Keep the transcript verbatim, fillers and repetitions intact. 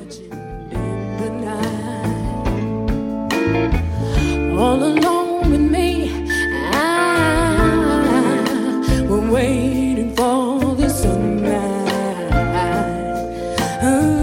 in the night. All alone with me, I was waiting for the sunrise. Oh.